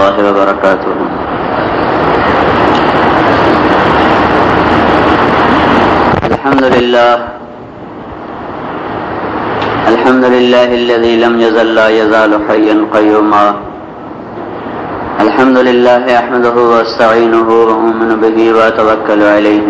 الله وبركاته. الحمد لله الذي لم يزل لا يزال حيا قيوما. الحمد لله أحمده واستعينه وأؤمن به وأتوكل عليه.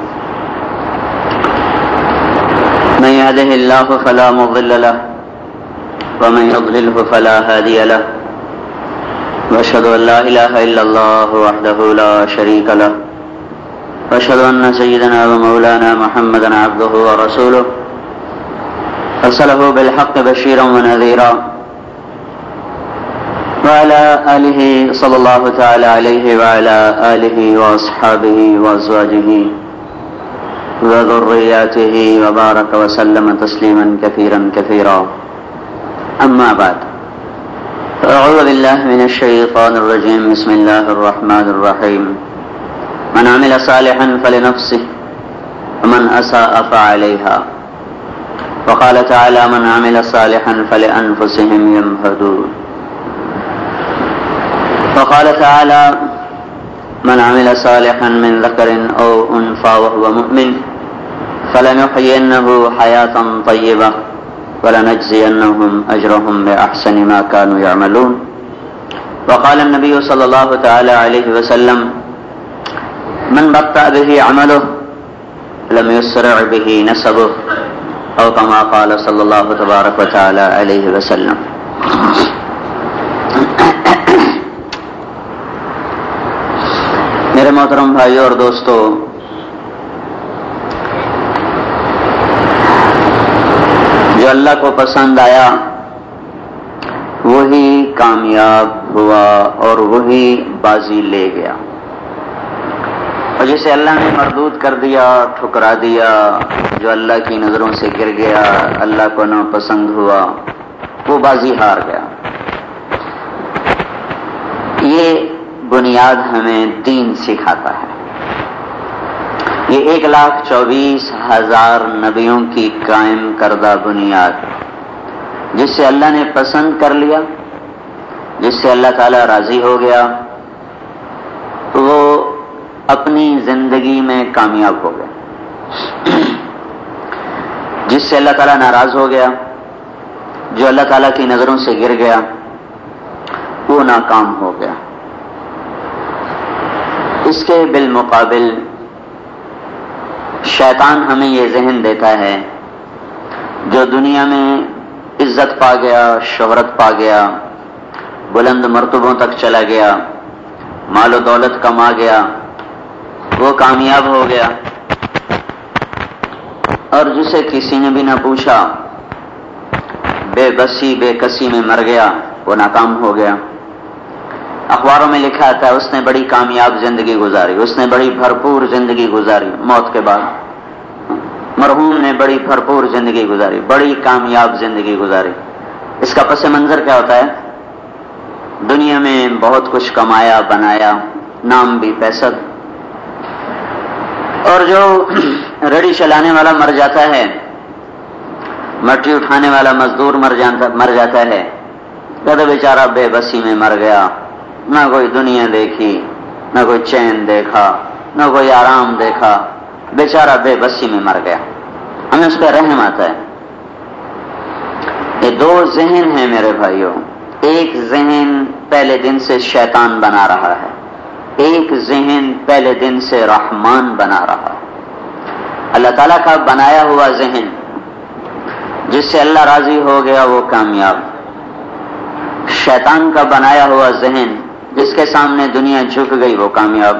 من يهده الله فلا مضل له ومن يضلله فلا هادي له. وأشهد أن لا إله إلا الله وحده لا شريك له. وأشهد أن سيدنا ومولانا محمدا عبده ورسوله أرسله بالحق بشيرا ونذيرا. وعلى آله صلى الله تعالى عليه وعلى آله وأصحابه وأزواجه وذرياته وبارك وسلم تسليما كثيرا كثيرا. أما بعد، أعوذ بالله من الشيطان الرجيم. بسم الله الرحمن الرحيم. من عمل صالحا فلنفسه ومن أساء فعليها. وقال تعالى: من عمل صالحا فلأنفسهم يمهدون. وقال تعالى: من عمل صالحا من ذكر أو أنثى وهو مؤمن فلنحيينه حياة طيبة ولنجزينهم أجرهم بأحسن ما كانوا يعملون. وقال النبي صلى الله تعالى عليه وسلم: من بطأ به عمله لم يسرع به نسبه، أو كما قال صلی اللہ تبارک و تعالی علیہ وسلم. میرے محترم بھائیوں اور دوستو، جو اللہ کو پسند آیا وہی کامیاب ہوا اور وہی بازی لے گیا، اور جسے اللہ نے مردود کر دیا، ٹھکرا دیا، جو اللہ کی نظروں سے گر گیا، اللہ کو ناپسند ہوا، وہ بازی ہار گیا. یہ بنیاد ہمیں دین سکھاتا ہے. یہ 1,24,000 نبیوں کی قائم کردہ بنیاد، جس سے اللہ نے پسند کر لیا، جس سے اللہ تعالی راضی ہو گیا، وہ اپنی زندگی میں کامیاب ہو گیا. جس سے اللہ تعالیٰ ناراض ہو گیا، جو اللہ تعالیٰ کی نظروں سے گر گیا، وہ ناکام ہو گیا. اس کے بالمقابل شیطان ہمیں یہ ذہن دیتا ہے، جو دنیا میں عزت پا گیا، شہرت پا گیا، بلند مرتبوں تک چلا گیا، مال و دولت کما گیا، وہ کامیاب ہو گیا، اور جسے کسی نے بھی نہ پوچھا، بے بسی بے کسی میں مر گیا، وہ ناکام ہو گیا. اخباروں میں لکھا آتا ہے اس نے بڑی کامیاب زندگی گزاری، اس نے بڑی بھرپور زندگی گزاری. موت کے بعد مرحوم نے بڑی بھرپور زندگی گزاری، بڑی کامیاب زندگی گزاری. اس کا پس منظر کیا ہوتا ہے؟ دنیا میں بہت کچھ کمایا، بنایا، نام بھی، پیسہ. اور جو ریڑھی چلانے والا مر جاتا ہے، مٹی اٹھانے والا مزدور مر جاتا ہے، کہتے بیچارہ بے بسی میں مر گیا، نہ کوئی دنیا دیکھی، نہ کوئی چین دیکھا، نہ کوئی آرام دیکھا، بیچارہ بے بسی میں مر گیا. ہمیں اس پہ رحم آتا ہے. یہ دو ذہن ہیں میرے بھائیوں. ایک ذہن پہلے دن سے شیطان بنا رہا ہے، ایک ذہن پہلے دن سے رحمان بنا رہا ہے. اللہ تعالیٰ کا بنایا ہوا ذہن، جس سے اللہ راضی ہو گیا، وہ کامیاب. شیطان کا بنایا ہوا ذہن، جس کے سامنے دنیا جھک گئی، وہ کامیاب.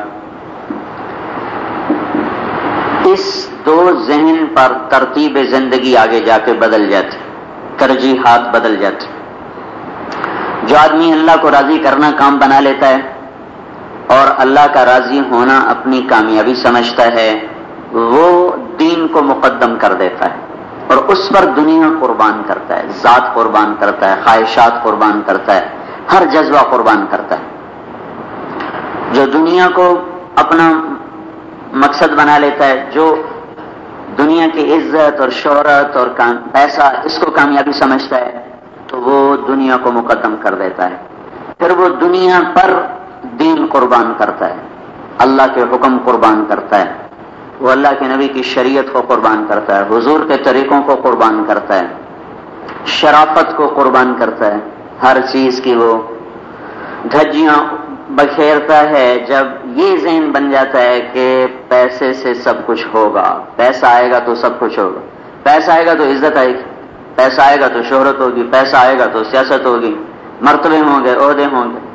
اس دو ذہن پر ترتیب زندگی آگے جا کے بدل جاتی، ترجیحات بدل جاتی. جو آدمی اللہ کو راضی کرنا کام بنا لیتا ہے اور اللہ کا راضی ہونا اپنی کامیابی سمجھتا ہے، وہ دین کو مقدم کر دیتا ہے اور اس پر دنیا قربان کرتا ہے، ذات قربان کرتا ہے، خواہشات قربان کرتا ہے، ہر جذبہ قربان کرتا ہے. جو دنیا کو اپنا مقصد بنا لیتا ہے، جو دنیا کی عزت اور شہرت اور پیسہ اس کو کامیابی سمجھتا ہے، تو وہ دنیا کو مقدم کر دیتا ہے. پھر وہ دنیا پر قربان کرتا ہے، اللہ کے حکم قربان کرتا ہے، وہ اللہ کے نبی کی شریعت کو قربان کرتا ہے، حضور کے طریقوں کو قربان کرتا ہے، شرافت کو قربان کرتا ہے، ہر چیز کی وہ دھجیاں بکھیرتا ہے جب یہ ذہن بن جاتا ہے کہ پیسے سے سب کچھ ہوگا، پیسہ آئے گا تو سب کچھ ہوگا، پیسہ آئے گا تو عزت آئے گی، پیسہ آئے گا تو شہرت ہوگی، پیسہ آئے گا تو سیاست ہوگی، مرتبے ہوں گے، عہدے ہوں گے۔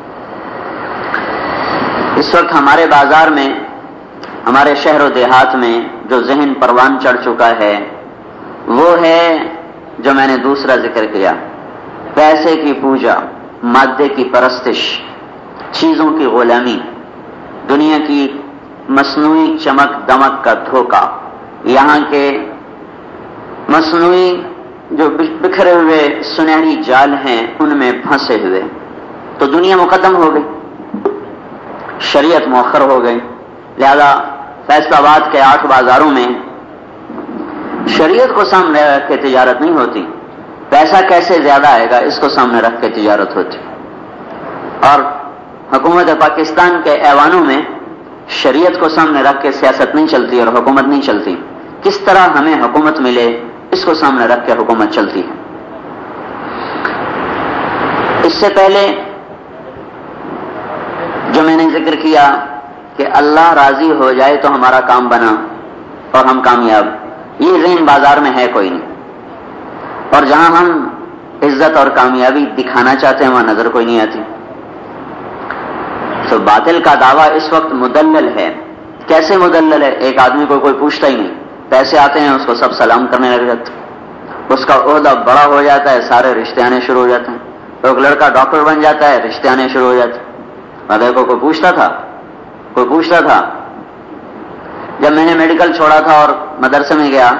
اس وقت ہمارے بازار میں، ہمارے شہر و دیہات میں جو ذہن پروان چڑھ چکا ہے وہ ہے جو میں نے دوسرا ذکر کیا، پیسے کی پوجا، مادے کی پرستش، چیزوں کی غلامی، دنیا کی مصنوعی چمک دمک کا دھوکہ، یہاں کے مصنوعی جو بکھرے ہوئے سنہری جال ہیں ان میں پھنسے ہوئے، تو دنیا مقدم ہو گئی، شریعت مؤخر ہو گئی۔ لہذا فیصل آباد کے 8 بازاروں میں شریعت کو سامنے رکھ کے تجارت نہیں ہوتی، پیسہ کیسے زیادہ آئے گا اس کو سامنے رکھ کے تجارت ہوتی، اور حکومت پاکستان کے ایوانوں میں شریعت کو سامنے رکھ کے سیاست نہیں چلتی اور حکومت نہیں چلتی، کس طرح ہمیں حکومت ملے اس کو سامنے رکھ کے حکومت چلتی ہے۔ اس سے پہلے جو میں نے ذکر کیا کہ اللہ راضی ہو جائے تو ہمارا کام بنا اور ہم کامیاب، یہ ذہن بازار میں ہے کوئی نہیں، اور جہاں ہم عزت اور کامیابی دکھانا چاہتے ہیں وہاں نظر کوئی نہیں آتی۔ تو باطل کا دعویٰ اس وقت مدلل ہے۔ کیسے مدلل ہے؟ ایک آدمی کو کوئی پوچھتا ہی نہیں، پیسے آتے ہیں اس کو سب سلام کرنے لگ جاتے، اس کا عہدہ بڑا ہو جاتا ہے، سارے رشتے آنے شروع ہو جاتے ہیں، ایک لڑکا ڈاکٹر بن جاتا ہے، رشتے آنے شروع ہو جاتے ہیں۔ مدر کو کوئی پوچھتا تھا جب میں نے میڈیکل چھوڑا تھا اور مدرسے میں گیا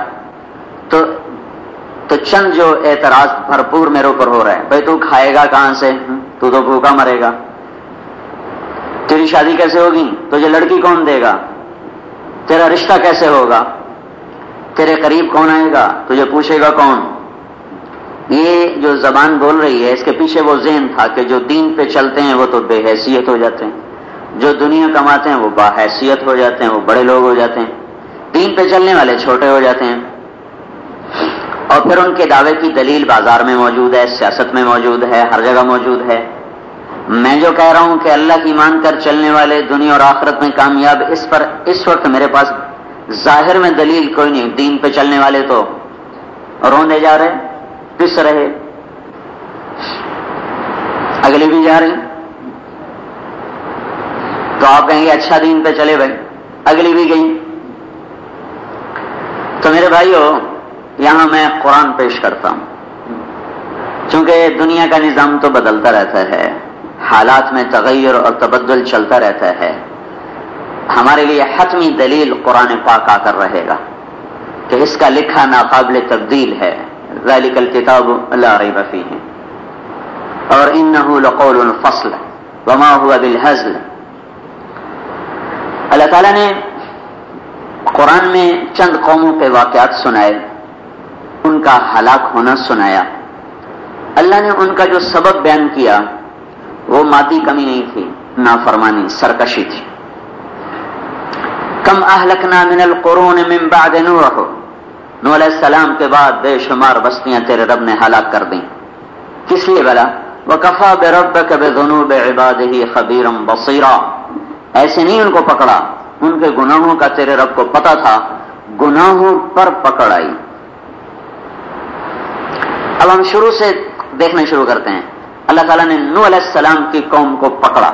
تو چند جو اعتراض بھرپور میرے اوپر ہو رہا ہے، بھائی تو کھائے گا کہاں سے، تو بھوکا مرے گا، تیری شادی کیسے ہوگی، تجھے لڑکی کون دے گا، تیرا رشتہ کیسے ہوگا، تیرے قریب کون آئے گا، تجھے پوچھے گا کون۔ یہ جو زبان بول رہی ہے اس کے پیچھے وہ ذہن تھا کہ جو دین پہ چلتے ہیں وہ تو بے حیثیت ہو جاتے ہیں، جو دنیا کماتے ہیں وہ باحیثیت ہو جاتے ہیں، وہ بڑے لوگ ہو جاتے ہیں، دین پہ چلنے والے چھوٹے ہو جاتے ہیں۔ اور پھر ان کے دعوے کی دلیل بازار میں موجود ہے، سیاست میں موجود ہے، ہر جگہ موجود ہے۔ میں جو کہہ رہا ہوں کہ اللہ کی مان کر چلنے والے دنیا اور آخرت میں کامیاب، اس پر اس وقت میرے پاس ظاہر میں دلیل کوئی نہیں۔ دین پہ چلنے والے تو روندے جا رہے، پس رہے، اگلی بھی جا رہی، تو آپ کہیں گے اچھا دین پہ چلے بھائی، اگلی بھی گئی۔ تو میرے بھائیوں، یہاں میں قرآن پیش کرتا ہوں، چونکہ دنیا کا نظام تو بدلتا رہتا ہے، حالات میں تغیر اور تبدل چلتا رہتا ہے، ہمارے لیے حتمی دلیل قرآن پاک آ کر رہے گا کہ اس کا لکھا ناقابل تبدیل ہے۔ ذالک الکتاب لا ریب فیہ اور انہ لقول فصل وما هو بالہزل۔ اللہ تعالیٰ نے قرآن میں چند قوموں کے واقعات سنائے، ان کا ہلاک ہونا سنایا۔ اللہ نے ان کا جو سبب بیان کیا وہ مادی کمی نہیں تھی، نافرمانی، سرکشی تھی۔ کم اہلکنا من القرون من بعد نوح، نوح علیہ السلام کے بعد بے شمار بستیاں تیرے رب نے ہلاک کر دیں، کس لیے بلا؟ وَكَفَى بِرَبَّكَ بِذُنُوبِ عِبَادِهِ خَبِيرًا بَصِيرًا، ایسے نہیں ان کو پکڑا، ان کے گناہوں کا تیرے رب کو پتا تھا، گناہوں پر پکڑ آئی۔ اب ہم شروع سے دیکھنا شروع کرتے ہیں۔ اللہ تعالیٰ نے نوح علیہ السلام کی قوم کو پکڑا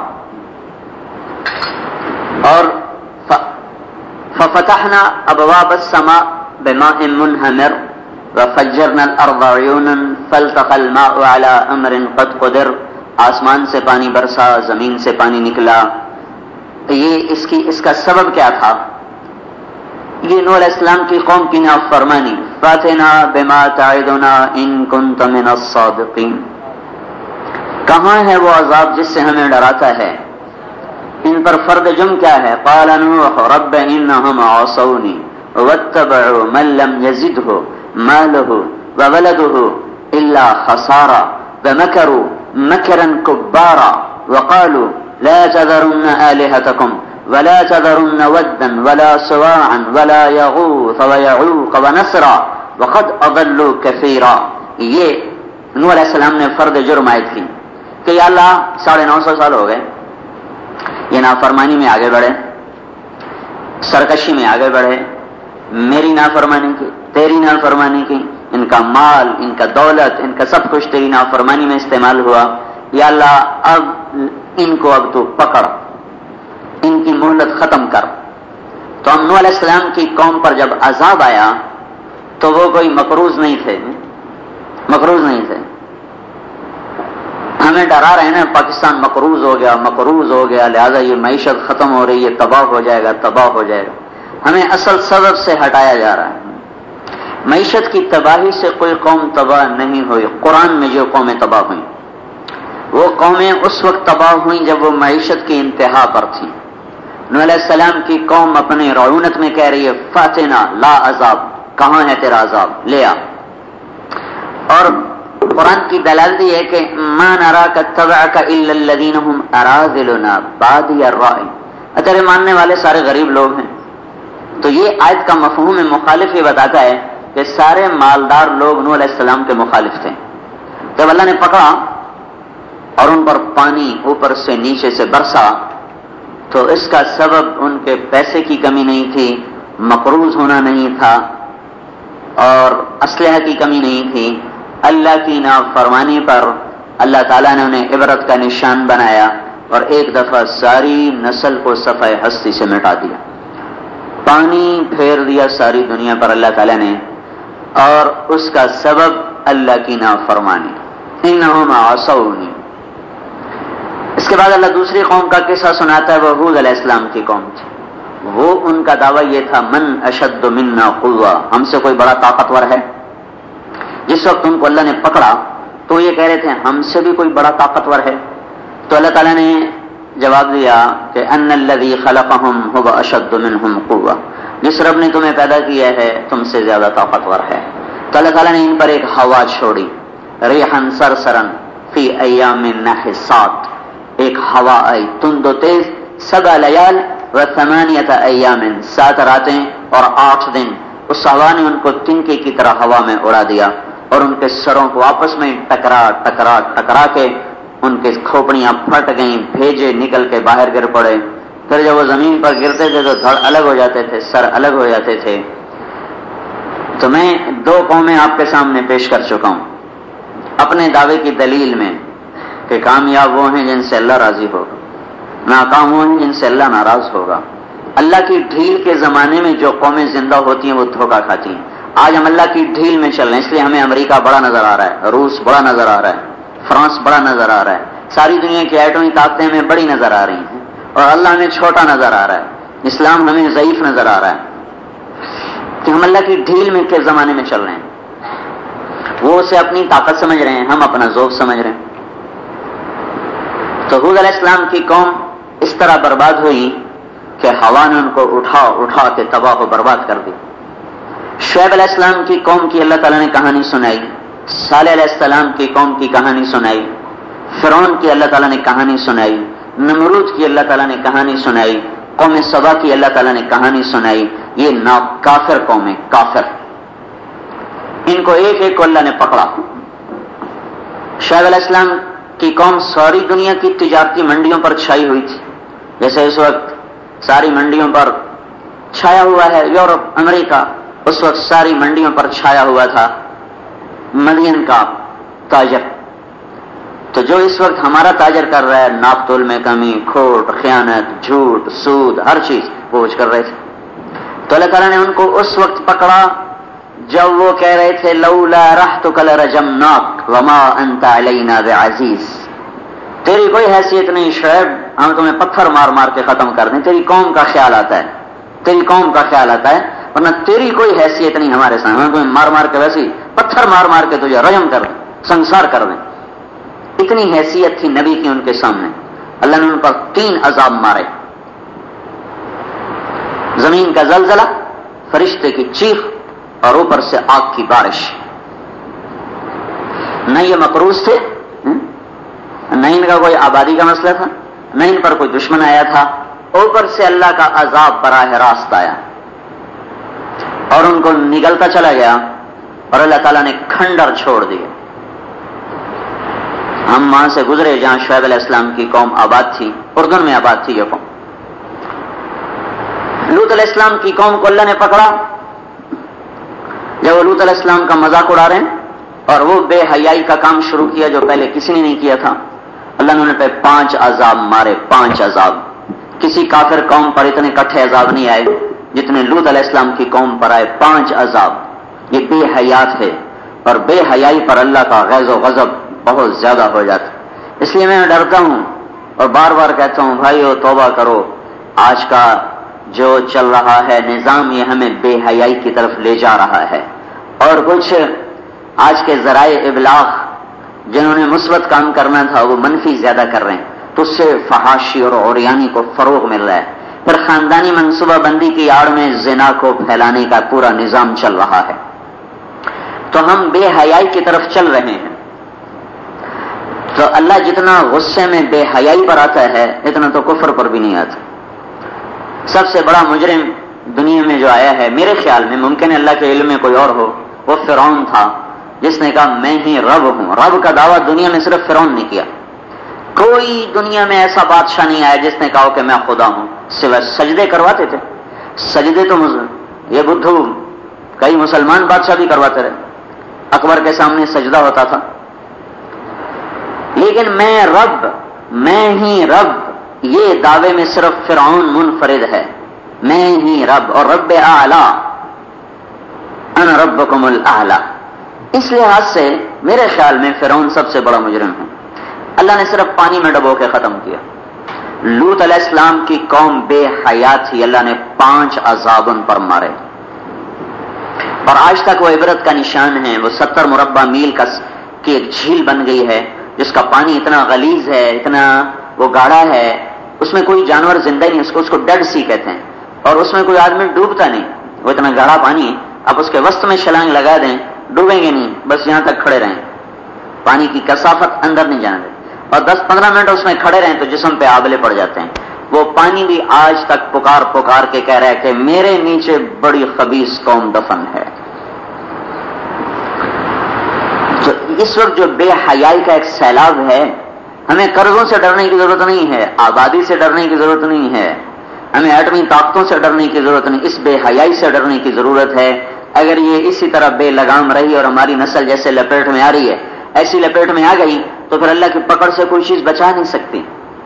اور فَفَتَحْنَا أَبْوَابَ السَّمَاءِ بِمَاءٍ مُنْهَمِرٍ وَفَجَّرْنَا الْأَرْضَ عُيُونًا فَالْتَقَى الْمَاءُ عَلَى أَمْرٍ قَدْ قُدِرَ، آسمان سے پانی برسا، زمین سے پانی نکلا۔ یہ اس کا سبب کیا تھا؟ یہ نوح علیہ السلام کی قوم کی نافرمانی۔ فَأْتِنَا بِمَا تَعِدُنَا إِن كُنتَ مِنَ الصَّادِقِينَ، کہاں ہے وہ عذاب جس سے ہمیں ڈراتا ہے؟ ان پر فرد جم کیا ہے؟ قال نوح رب انہم عصونی واتبعوا من لم يزده ماله وولده الا خسارا ومكروا مكرا كبارا وقالوا لا تذرن آلهتكم ولا تذرن ودا ولا سواعا ولا يغوث ويعوق ونسرا وقد اضلوا كثيرا. یہ نوح علیہ السلام نے فرد جرم عائد کی کہ یا اللہ 950 سال ہو گئے یہ نافرمانی میں آگے بڑھے, سرکشی میں آگے بڑھے, میری نافرمانی کی, تیری نافرمانی کی, ان کا مال, ان کا دولت, ان کا سب کچھ تیری نافرمانی میں استعمال ہوا. یا اللہ اب ان کو اب تو پکڑ, ان کی مہلت ختم کر. تو ہم نوح علیہ السلام کی قوم پر جب عذاب آیا تو وہ کوئی مقروض نہیں تھے, مقروض نہیں تھے. ہمیں ڈرا رہے ہیں نا پاکستان مقروض ہو گیا, مقروض ہو گیا, لہذا یہ معیشت ختم ہو رہی ہے, تباہ ہو جائے گا, تباہ ہو جائے گا. ہمیں اصل سبب سے ہٹایا جا رہا ہے. معیشت کی تباہی سے کوئی قوم تباہ نہیں ہوئی. قرآن میں جو قومیں تباہ ہوئیں وہ قومیں اس وقت تباہ ہوئیں جب وہ معیشت کی انتہا پر تھیں. نوح علیہ السلام کی قوم اپنے رعونت میں کہہ رہی ہے فاتنا لا عذاب, کہاں ہے تیرا عذاب, لے آ. اور قرآن کی دلالت یہ ہے کہ ما نراک اتبعک الا الذین هم اراذلنا بادی الرأی, تیرے ماننے والے سارے غریب لوگ ہیں. تو یہ آیت کا مفہوم مخالف یہ بتاتا ہے کہ سارے مالدار لوگ نوح علیہ السلام کے مخالف تھے. جب اللہ نے پکڑا اور ان پر پانی اوپر سے نیچے سے برسا تو اس کا سبب ان کے پیسے کی کمی نہیں تھی, مقروض ہونا نہیں تھا, اور اسلحہ کی کمی نہیں تھی. اللہ کی نافرمانی پر اللہ تعالیٰ نے انہیں عبرت کا نشان بنایا اور ایک دفعہ ساری نسل کو صفحہ ہستی سے مٹا دیا. پانی پھیر دیا ساری دنیا پر اللہ تعالیٰ نے, اور اس کا سبب اللہ کی نافرمانی. انہم عصونی. اس کے بعد اللہ دوسری قوم کا قصہ سناتا ہے, وہ ہود علیہ السلام کی قوم تھی. وہ ان کا دعویٰ یہ تھا من اشد منا قوہ, ہم سے کوئی بڑا طاقتور ہے. جس وقت ان کو اللہ نے پکڑا تو یہ کہہ رہے تھے ہم سے بھی کوئی بڑا طاقتور ہے. تو اللہ تعالیٰ نے جواب دیا کہ ان الذی خلقہم هو اشد منہم قوہ, جس رب نے تمہیں پیدا کیا ہے تم سے زیادہ طاقتور ہے. تو اللہ تعالیٰ نے ان پر ایک ہوا چھوڑی, ریحا سرسرا فی ایام نحسات, ایک ہوا آئی تند و تیز, 7 لیال و 8 ایام, 7 راتیں اور 8 دن. اس ہوا نے ان کو تنکے کی طرح ہوا میں اڑا دیا اور ان کے سروں کو آپس میں ٹکرا ٹکرا ٹکرا کے ان کے کھوپڑیاں پھٹ گئیں, بھیجے نکل کے باہر گر پڑے. پھر جب وہ زمین پر گرتے تھے تو دھڑ الگ ہو جاتے تھے, سر الگ ہو جاتے تھے. تو میں 2 قومیں آپ کے سامنے پیش کر چکا ہوں اپنے دعوے کی دلیل میں کہ کامیاب وہ ہیں جن سے اللہ راضی ہوگا, ناکام وہ ہیں جن سے اللہ ناراض ہوگا. اللہ کی ڈھیل کے زمانے میں جو قومیں زندہ ہوتی ہیں وہ دھوکہ کھاتی ہیں. آج ہم اللہ کی ڈھیل میں چل رہے ہیں, اس لیے ہمیں امریکہ بڑا نظر آ رہا ہے, روس بڑا نظر آ رہا ہے, فرانس بڑا نظر آ رہا ہے, ساری دنیا کی ایٹمی طاقتیں ہمیں بڑی نظر آ رہی ہیں اور اللہ ہمیں چھوٹا نظر آ رہا ہے, اسلام ہمیں ضعیف نظر آ رہا ہے. کہ ہم اللہ کی ڈھیل میں کے زمانے میں چل رہے ہیں. وہ اسے اپنی طاقت سمجھ رہے ہیں, ہم اپنا ذوق سمجھ رہے ہیں. تو حود علیہ السلام کی قوم اس طرح برباد ہوئی کہ ہوا نے ان کو اٹھا اٹھا کے تباہ و برباد کر دی. شعیب علیہ السلام کی قوم کی اللہ تعالیٰ نے کہانی سنائی, صالح علیہ السلام کی قوم کی کہانی سنائی, فرعون کی اللہ تعالیٰ نے کہانی سنائی, نمرود کی اللہ تعالیٰ نے کہانی سنائی, قوم سبا کی اللہ تعالیٰ نے کہانی سنائی. یہ کافر قومیں, کافر, ان کو ایک ایک کو اللہ نے پکڑا. شعیب علیہ السلام کی قوم ساری دنیا کی تجارتی منڈیوں پر چھائی ہوئی تھی, جیسے اس وقت ساری منڈیوں پر چھایا ہوا ہے یورپ, امریکہ, اس وقت ساری منڈیوں پر چھایا ہوا تھا مدین کا تاجر. تو جو اس وقت ہمارا تاجر کر رہا ہے, ناپ تول میں کمی, کھوٹ, خیانت, جھوٹ, سود, ہر چیز وہ کر رہے تھے. تو اللہ تعالیٰ نے ان کو اس وقت پکڑا جب وہ کہہ رہے تھے لولا رحتک لرجمناک وما انت علینا بعزیز, تیری کوئی حیثیت نہیں شعیب, ہم تمہیں پتھر مار مار کے ختم کر دیں. تیری قوم کا خیال آتا ہے, تیری قوم کا خیال آتا ہے, ورنہ تیری کوئی حیثیت نہیں ہمارے سامنے, ہم تمہیں مار مار کے ویسے پتھر مار مار کے تجھے رجم کر دیں, سنسار کر دیں. اتنی حیثیت تھی نبی کی ان کے سامنے. اللہ نے ان پر 3 عذاب مارے, زمین کا زلزلہ, فرشتے کی چیخ اور اوپر سے آگ کی بارش. نہ یہ مقروض تھے, نہ ان کا کوئی آبادی کا مسئلہ تھا, نہ ان پر کوئی دشمن آیا تھا، اوپر سے اللہ کا عذاب براہ راست آیا اور ان کو نگلتا چلا گیا اور اللہ تعالیٰ نے کھنڈر چھوڑ دیے۔ ہم وہاں سے گزرے جہاں شعیب علیہ السلام کی قوم آباد تھی، اردن میں آباد تھی یہ قوم۔ لوط علیہ السلام کی قوم کو اللہ نے پکڑا جب وہ لوط علیہ السلام کا مذاق اڑا رہے ہیں اور وہ بے حیائی کا کام شروع کیا جو پہلے کسی نے نہیں کیا تھا۔ اللہ نے انہیں پہ 5 عذاب مارے، 5 عذاب۔ کسی کافر قوم پر اتنے کٹھے عذاب نہیں آئے جتنے لوط علیہ السلام کی قوم پر آئے، 5 عذاب۔ یہ بے حیات ہے اور بے حیائی پر اللہ کا غیظ و غضب بہت زیادہ ہو جاتا۔ اس لیے میں ڈرتا ہوں اور بار بار کہتا ہوں بھائیو توبہ کرو، آج کا جو چل رہا ہے نظام یہ ہمیں بے حیائی کی طرف لے جا رہا ہے، اور کچھ آج کے ذرائع ابلاغ جنہوں نے مثبت کام کرنا تھا وہ منفی زیادہ کر رہے ہیں، تو اس سے فحاشی اور عریانی کو فروغ مل رہا ہے۔ پھر خاندانی منصوبہ بندی کی آڑ میں زنا کو پھیلانے کا پورا نظام چل رہا ہے، تو ہم بے حیائی کی طرف چل رہے ہیں۔ تو اللہ جتنا غصے میں بے حیائی پر آتا ہے اتنا تو کفر پر بھی نہیں آتا۔ سب سے بڑا مجرم دنیا میں جو آیا ہے میرے خیال میں، ممکن ہے اللہ کے علم میں کوئی اور ہو، وہ فرعون تھا جس نے کہا میں ہی رب ہوں۔ رب کا دعویٰ دنیا میں صرف فرعون نے کیا، کوئی دنیا میں ایسا بادشاہ نہیں آیا جس نے کہا کہ میں خدا ہوں، سوائے سجدے کرواتے تھے۔ سجدے تو یہ بدھو کئی مسلمان بادشاہ بھی کرواتے رہے، اکبر کے سامنے سجدہ ہوتا تھا، لیکن میں رب، میں ہی رب، یہ دعوے میں صرف فرعون منفرد ہے، میں ہی رب، اور رب اعلی، انا ربکم الاعلی۔ اس لحاظ سے میرے خیال میں فرعون سب سے بڑا مجرم ہے۔ اللہ نے صرف پانی میں ڈبو کے ختم کیا۔ لوط علیہ السلام کی قوم بے حیا تھی، اللہ نے 5 عذاب ان پر مارے، اور آج تک وہ عبرت کا نشان ہے۔ وہ 70 مربع میل کی ایک جھیل بن گئی ہے جس کا پانی اتنا غلیظ ہے، اتنا وہ گاڑھا ہے، اس میں کوئی جانور زندہ نہیں، اس کو ڈیڈ سی کہتے ہیں، اور اس میں کوئی آدمی ڈوبتا نہیں، وہ اتنا گاڑھا پانی ہے، آپ اس کے وسط میں چھلانگ لگا دیں ڈوبیں گے نہیں، بس یہاں تک کھڑے رہیں، پانی کی کثافت اندر نہیں جانے دیں، اور 10-15 منٹ اس میں کھڑے رہیں تو جسم پہ آبلے پڑ جاتے ہیں۔ وہ پانی بھی آج تک پکار پکار کے کہہ رہا ہے کہ میرے نیچے بڑی خبیث قوم دفن ہے۔ تو اس وقت جو بے حیائی کا ایک سیلاب ہے، ہمیں قرضوں سے ڈرنے کی ضرورت نہیں ہے، آبادی سے ڈرنے کی ضرورت نہیں ہے، ہمیں ایٹمی طاقتوں سے ڈرنے کی ضرورت نہیں، اس بے حیائی سے ڈرنے کی ضرورت ہے۔ اگر یہ اسی طرح بے لگام رہی اور ہماری نسل جیسے لپیٹ میں آ رہی ہے، ایسی لپیٹ میں آ گئی تو پھر اللہ کی پکڑ سے کوئی چیز بچا نہیں سکتی۔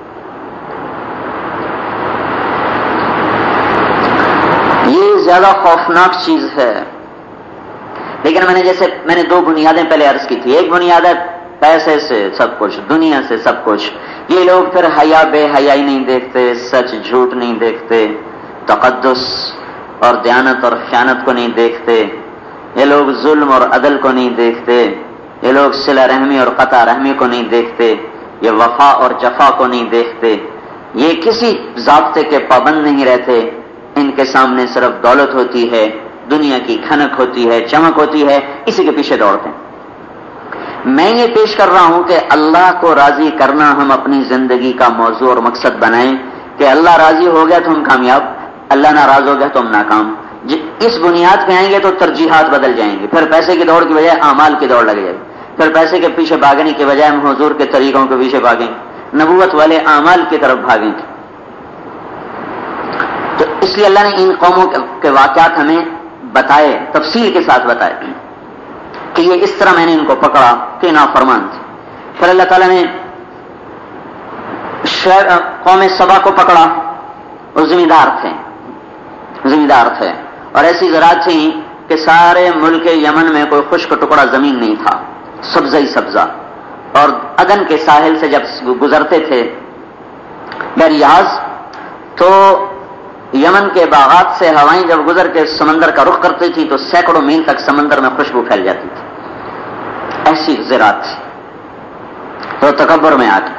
یہ زیادہ خوفناک چیز ہے۔ لیکن میں نے 2 بنیادیں پہلے عرض کی تھی۔ ایک بنیاد ہے پیسے سے سب کچھ، دنیا سے سب کچھ۔ یہ لوگ پھر حیا بے حیائی نہیں دیکھتے، سچ جھوٹ نہیں دیکھتے، تقدس اور دیانت اور خیانت کو نہیں دیکھتے، یہ لوگ ظلم اور عدل کو نہیں دیکھتے، یہ لوگ صلہ رحمی اور قطع رحمی کو نہیں دیکھتے، یہ وفا اور جفا کو نہیں دیکھتے، یہ کسی ضابطے کے پابند نہیں رہتے۔ ان کے سامنے صرف دولت ہوتی ہے، دنیا کی کھنک ہوتی ہے، چمک ہوتی ہے، اسی کے پیچھے دوڑتے ہیں۔ میں یہ پیش کر رہا ہوں کہ اللہ کو راضی کرنا ہم اپنی زندگی کا موضوع اور مقصد بنائیں کہ اللہ راضی ہو گیا تو ہم کامیاب، اللہ ناراض ہو گیا تو ہم ناکام۔ اس بنیاد پہ آئیں گے تو ترجیحات بدل جائیں گے، پھر پیسے کی دوڑ کی بجائے اعمال کی دوڑ لگ جائے گی، پھر پیسے کے پیچھے بھاگنے کے بجائے ہم حضور کے طریقوں کے پیچھے بھاگیں، نبوت والے اعمال کی طرف بھاگیں۔ تو اس لیے اللہ نے ان قوموں کے واقعات ہمیں بتائے، تفصیل کے ساتھ بتائے کہ یہ اس طرح میں نے ان کو پکڑا کہ نافرمان تھے۔ پھر اللہ تعالیٰ نے قوم سبا کو پکڑا، وہ ذمہ دار تھے اور ایسی زراعت تھی کہ سارے ملک یمن میں کوئی خشک ٹکڑا زمین نہیں تھا، سبزہ ہی سبزہ۔ اور عدن کے ساحل سے جب گزرتے تھے بحریاض تو یمن کے باغات سے ہوائیں جب گزر کے سمندر کا رخ کرتی تھی تو سینکڑوں میل تک سمندر میں خوشبو پھیل جاتی تھی، ایسی زراعت تھی۔ تو تکبر میں آ کے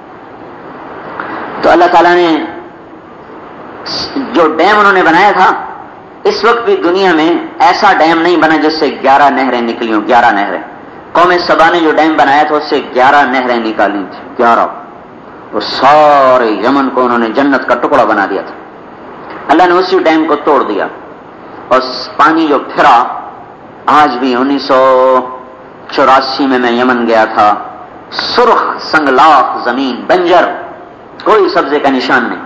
تو اللہ تعالیٰ نے جو ڈیم انہوں نے بنایا تھا، اس وقت بھی دنیا میں ایسا ڈیم نہیں بنا جس سے 11 نہریں نکلی ہوں، 11 نہریں۔ قوم سبا نے جو ڈیم بنایا تھا اس سے 11 نہریں نکالی تھی، 11۔ وہ سارے یمن کو انہوں نے جنت کا ٹکڑا بنا دیا تھا. اللہ نے اسی ڈیم کو توڑ دیا اور پانی جو پھرا. آج بھی 1984 میں یمن گیا تھا، سرخ سنگلاخ زمین، بنجر، کوئی سبزے کا نشان نہیں.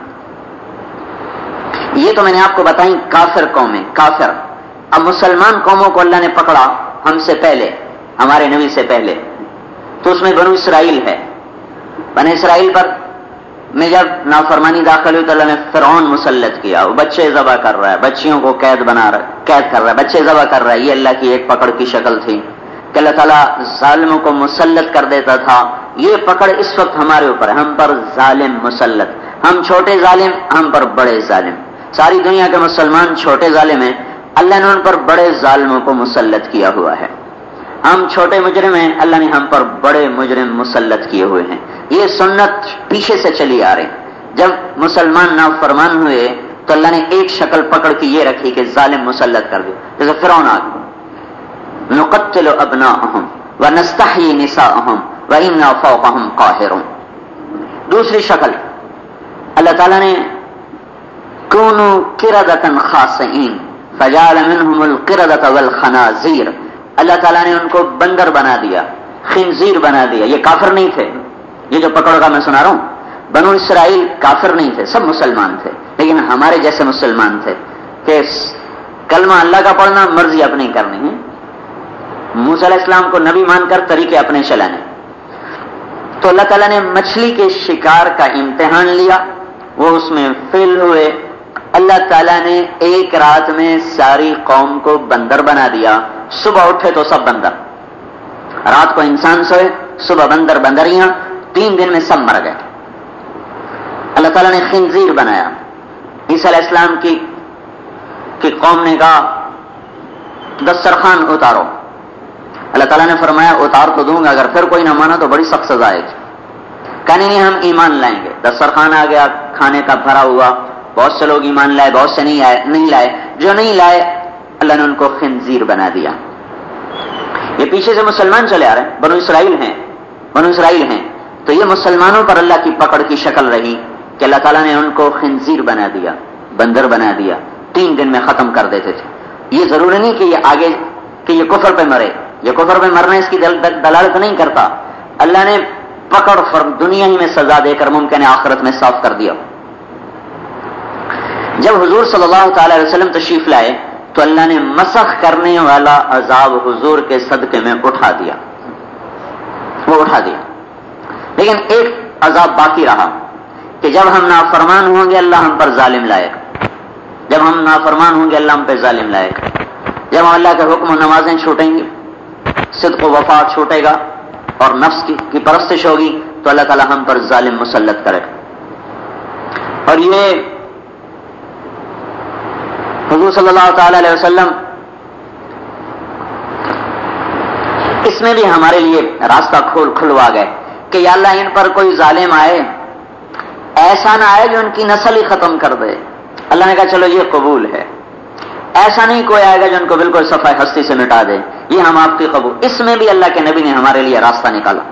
یہ تو میں نے آپ کو بتائی کافر قومیں، کافر. اب مسلمان قوموں کو اللہ نے پکڑا ہم سے پہلے، ہمارے نبی سے پہلے، تو اس میں بنو اسرائیل ہے. بنو اسرائیل پر میں جب نافرمانی داخل ہوئی تو اللہ نے فرعون مسلط کیا. وہ بچے ذبح کر رہا ہے، بچیوں کو قید کر رہا ہے، بچے ذبح کر رہا ہے. یہ اللہ کی ایک پکڑ کی شکل تھی کہ اللہ تعالیٰ ظالموں کو مسلط کر دیتا تھا. یہ پکڑ اس وقت ہمارے اوپر ہے، ہم پر ظالم مسلط، ہم چھوٹے ظالم، ہم پر بڑے ظالم. ساری دنیا کے مسلمان چھوٹے ظالم ہیں، اللہ نے ان پر بڑے ظالموں کو مسلط کیا ہوا ہے. ہم چھوٹے مجرم ہیں، اللہ نے ہم پر بڑے مجرم مسلط کیے ہوئے ہیں. یہ سنت پیچھے سے چلی آ رہی. جب مسلمان نافرمان ہوئے تو اللہ نے ایک شکل پکڑ کے یہ رکھی کہ ظالم مسلط کر دیا. جیسے فرعون آ گیا، نقتل ابناءهم ونستحيي نساءهم وإنا فوقهم قاهرون. دوسری شکل اللہ تعالیٰ نے كونوا قردة خاسئين فجعل منهم القردة والخنازير. اللہ تعالیٰ نے ان کو بندر بنا دیا، خنزیر بنا دیا. یہ کافر نہیں تھے، یہ جو پکڑ کا میں سنا رہا ہوں. بنو اسرائیل کافر نہیں تھے، سب مسلمان تھے، لیکن ہمارے جیسے مسلمان تھے کہ کلمہ اللہ کا پڑھنا، مرضی اپنی کرنی ہے. موسیٰ علیہ السلام کو نبی مان کر طریقے اپنے چلانے. تو اللہ تعالیٰ نے مچھلی کے شکار کا امتحان لیا، وہ اس میں فیل ہوئے. اللہ تعالیٰ نے ایک رات میں ساری قوم کو بندر بنا دیا. صبح اٹھے تو سب بندر، رات کو انسان سوئے، صبح بندر بندریاں، 3 دن میں سب مر گئے. اللہ تعالیٰ نے خنزیر بنایا. عیسیٰ علیہ السلام کی قوم نے کہا دسترخوان اتارو. اللہ تعالیٰ نے فرمایا اتار تو دوں گا، اگر پھر کوئی نہ مانا تو بڑی سخت سزا آئے گی. کہنے نہیں ہم ایمان لائیں گے. دسترخوان آ گیا، کھانے کا بھرا ہوا. بہت سے لوگ ایمان لائے، بہت سے نہیں لائے. جو نہیں لائے اللہ نے ان کو خنزیر بنا دیا. یہ پیچھے سے مسلمان چلے آ رہے ہیں، بنو اسرائیل ہیں. تو یہ مسلمانوں پر اللہ کی پکڑ کی شکل رہی کہ اللہ تعالیٰ نے ان کو خنزیر بنا دیا، بندر بنا دیا. 3 دن میں ختم کر دیتے تھے. یہ ضروری نہیں کہ یہ آگے کہ یہ کفر پہ مرے. یہ کفر پہ مرنا اس کی دلالت نہیں کرتا. اللہ نے پکڑ دنیا ہی میں سزا دے کر ممکن آخرت میں صاف کر دیا. جب حضور صلی اللہ تعالی علیہ وسلم تشریف لائے تو اللہ نے مسخ کرنے والا عذاب حضور کے صدقے میں اٹھا دیا، وہ اٹھا دیا. لیکن ایک عذاب باقی رہا کہ جب ہم نافرمان ہوں گے اللہ ہم پر ظالم لائے گا. جب ہم نافرمان ہوں گے اللہ ہم پہ ظالم لائے گا. جب ہم اللہ کے حکم و نمازیں چھوٹیں گے، صدق و وفا چھوٹے گا اور نفس کی پرستش ہوگی تو اللہ تعالی ہم پر ظالم مسلط کرے گا. اور یہ حضور صلی اللہ تعالی علیہ وسلم اس میں بھی ہمارے لیے راستہ کھلوا گئے کہ یا اللہ ان پر کوئی ظالم آئے، ایسا نہ آئے جو ان کی نسل ہی ختم کر دے. اللہ نے کہا چلو یہ قبول ہے. ایسا نہیں کوئی آئے گا جو ان کو بالکل صفحہ ہستی سے مٹا دے، یہ ہم آپ کی قبول. اس میں بھی اللہ کے نبی نے ہمارے لیے راستہ نکالا.